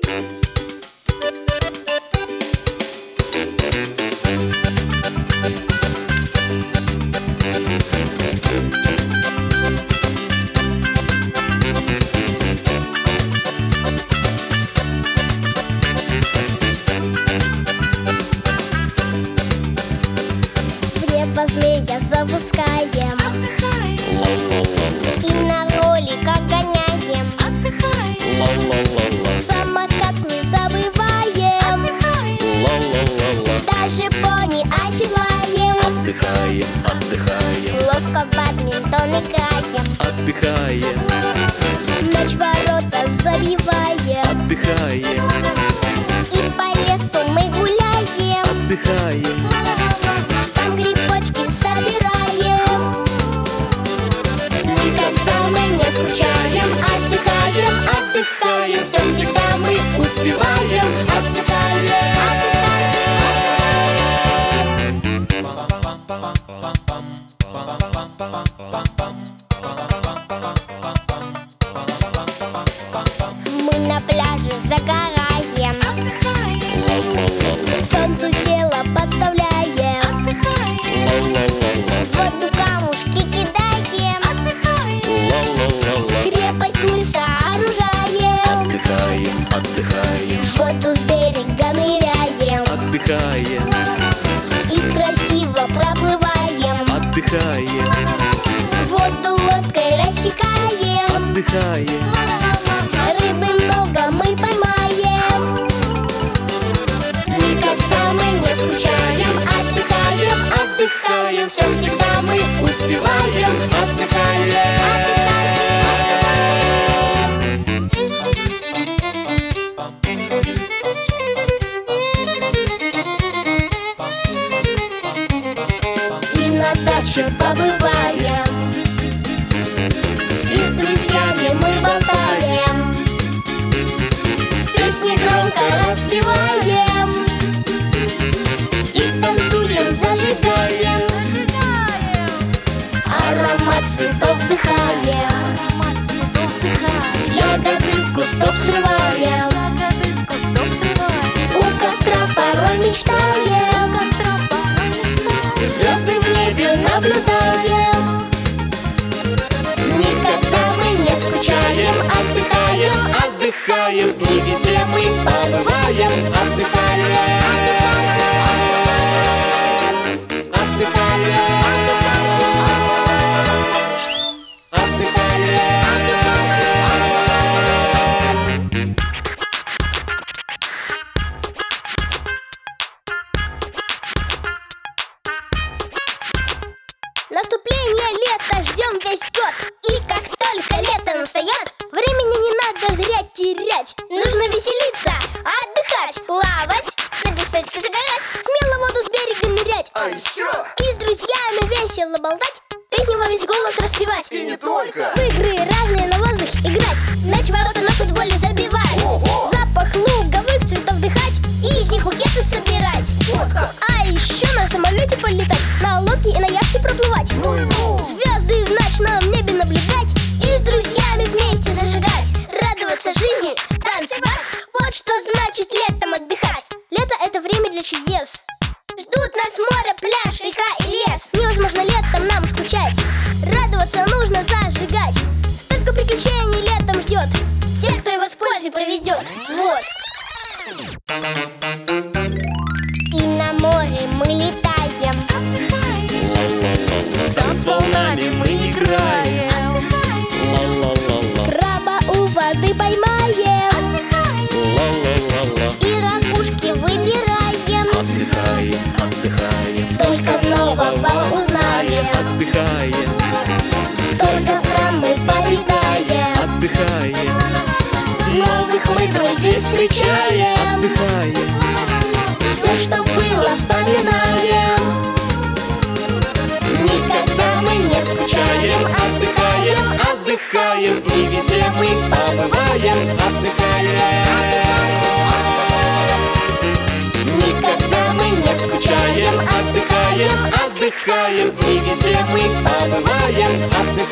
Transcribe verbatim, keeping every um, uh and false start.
Змея запускаем, отдыхаем. И на роликах гоняем, отдыхаем. Самокат не забываем, отдыхаем. Даже пони оседлаем, Отдыхаем, отдыхаем. Ловко в бадминтон играем, Отдыхаем, мяч в ворота забиваем, отдыхаем. И по лесу мы гуляем, Отдыхаем, там грибочки собираем. Никогда мы не скучаем, отдыхаем, отдыхаем. Все всегда мы успеваем, отдыхаем, мы на пляже загораем, солнцу тело подставляем, в воду камушки кидаем, крепость мы сооружаем, отдыхаем, отдыхаем. в воду с берега ныряем, Отдыхаем, и красиво проплываем, отдыхаем. воду лодкой рассекаем, Отдыхаем, рыбы много мы поймаем. Никогда мы не скучаем, отдыхаем, отдыхаем. Все всегда мы успеваем, отдыхаем, и на даче побываем, и с друзьями мы болтаем, песни громко распеваем, и танцуем, зажигаем, аромат цветов вдыхаем, ягоды с кустов срываем, у костра порой мечтаем, звезды в небе наблюдаем. Никогда мы не скучаем, отдыхаем, отдыхаем. И везде мы побываем, отдыхаем, отдыхаем, отдыхаем. Наступление лета ждем весь год. И как только лето настает, времени не надо зря терять. Нужно веселиться, отдыхать, плавать, на песочке загорать, смело в воду с берега нырять, а еще и с друзьями весело болтать, песни во весь голос распевать, и не только. в игры разные на воздух играть, мяч в ворота на футболе забивать, Ого! запах луговых цветов вдыхать и из них букеты собирать. Вот как. А еще на самолете полетать, на лодке и на яхте проплывать, Ну и ну. звезды в ночном небе наблюдать и с друзьями вместе зажигать, радоваться жизни, танцевать. Вот что значит летом отдыхать. Лето — это время для чудес. Ждут нас море, пляж, река и лес. Невозможно летом нам скучать. Радоваться нужно, зажигать. Столько приключений летом ждет тех, кто его с пользой проведет. Вот. И на море мы летаем, Там с волнами мы играем. краба у воды поймаем, и ракушки выбираем. Отдыхаем, отдыхаем. Столько нового узнаем, Отдыхаем, столько стран мы повидаем, отдыхаем. новых мы друзей встречаем, Отдыхаем, все, что было, вспоминаем. Никогда мы не скучаем, отдыхаем, отдыхаем. И везде мы побываем, отдыхаем. Никогда мы не скучаем, отдыхаем, отдыхаем. И везде мы побываем, отдыхаем.